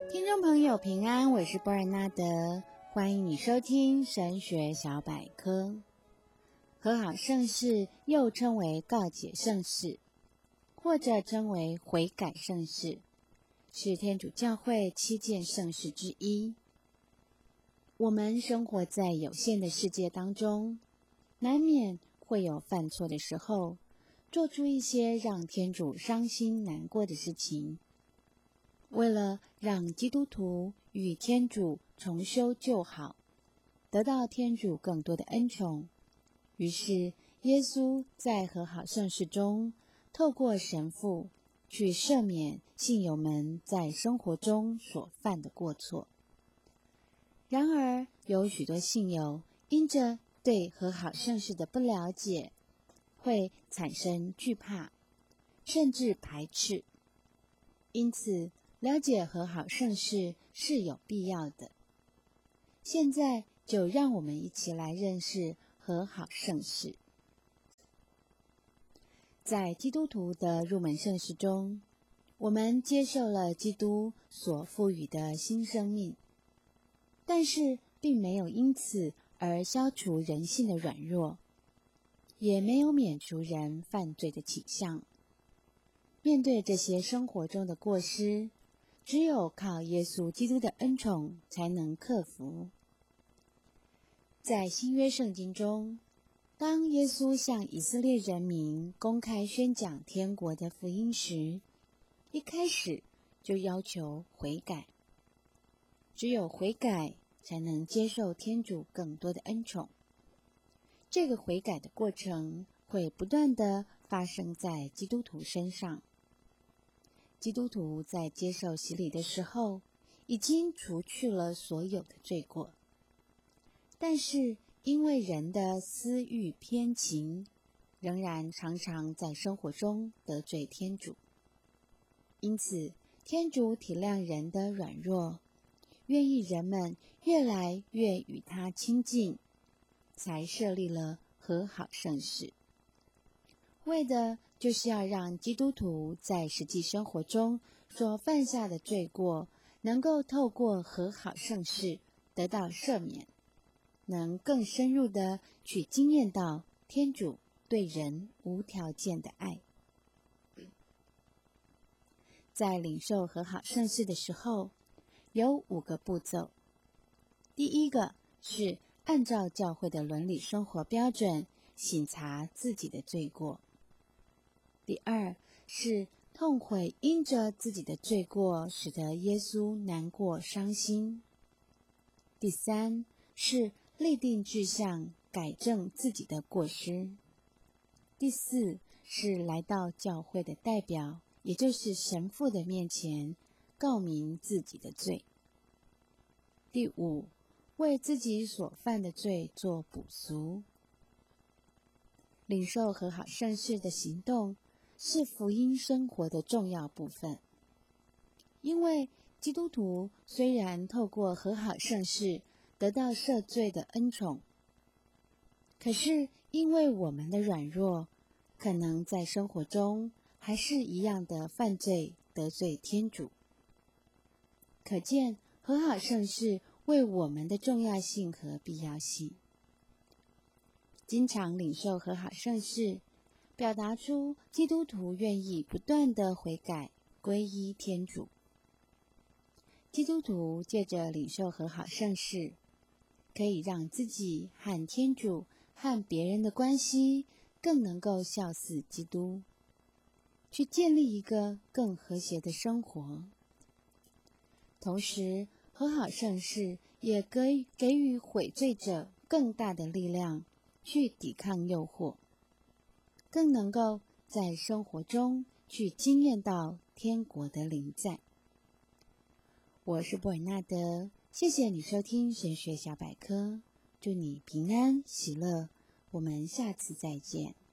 听众朋友平安，我是波尔纳德，欢迎你收听神学小百科。和好圣事又称为告解圣事，或者称为悔改圣事，是天主教会7件圣事之一。我们生活在有限的世界当中，难免会有犯错的时候，做出一些让天主伤心难过的事情。为了让基督徒与天主重修旧好，得到天主更多的恩宠，于是耶稣在和好圣事中，透过神父去赦免信友们在生活中所犯的过错。然而，有许多信友因着对和好圣事的不了解，会产生惧怕，甚至排斥。因此，了解和好圣事是有必要的。现在就让我们一起来认识和好圣事。在基督徒的入门圣事中，我们接受了基督所赋予的新生命，但是并没有因此而消除人性的软弱，也没有免除人犯罪的倾向。面对这些生活中的过失，只有靠耶稣基督的恩宠才能克服。在新约圣经中，当耶稣向以色列人民公开宣讲天国的福音时，一开始就要求悔改。只有悔改才能接受天主更多的恩宠。这个悔改的过程会不断地发生在基督徒身上。基督徒在接受洗礼的时候，已经除去了所有的罪过。但是因为人的私欲偏情，仍然常常在生活中得罪天主。因此，天主体谅人的软弱，愿意人们越来越与他亲近，才设立了和好圣事。为的就是要让基督徒在实际生活中所犯下的罪过，能够透过和好圣事得到赦免，能更深入地去经验到天主对人无条件的爱。在领受和好圣事的时候，有5个步骤。第一个是按照教会的伦理生活标准省察自己的罪过。第二是痛悔因着自己的罪过使得耶稣难过伤心。第三是立定志向改正自己的过失。第四是来到教会的代表，也就是神父的面前告明自己的罪。第五，为自己所犯的罪做补赎。领受和好圣事的行动是福音生活的重要部分。因为基督徒虽然透过和好圣事得到赦罪的恩宠，可是因为我们的软弱，可能在生活中还是一样的犯罪得罪天主。可见和好圣事为我们的重要性和必要性。经常领受和好圣事，表达出基督徒愿意不断地悔改皈依天主。基督徒借着领受和好圣事，可以让自己和天主和别人的关系更能够效似基督，去建立一个更和谐的生活。同时，和好圣事也给予悔罪者更大的力量，去抵抗诱惑，更能够在生活中去经验到天国的临在。我是波尔纳德，谢谢你收听神学小百科，祝你平安喜乐，我们下次再见。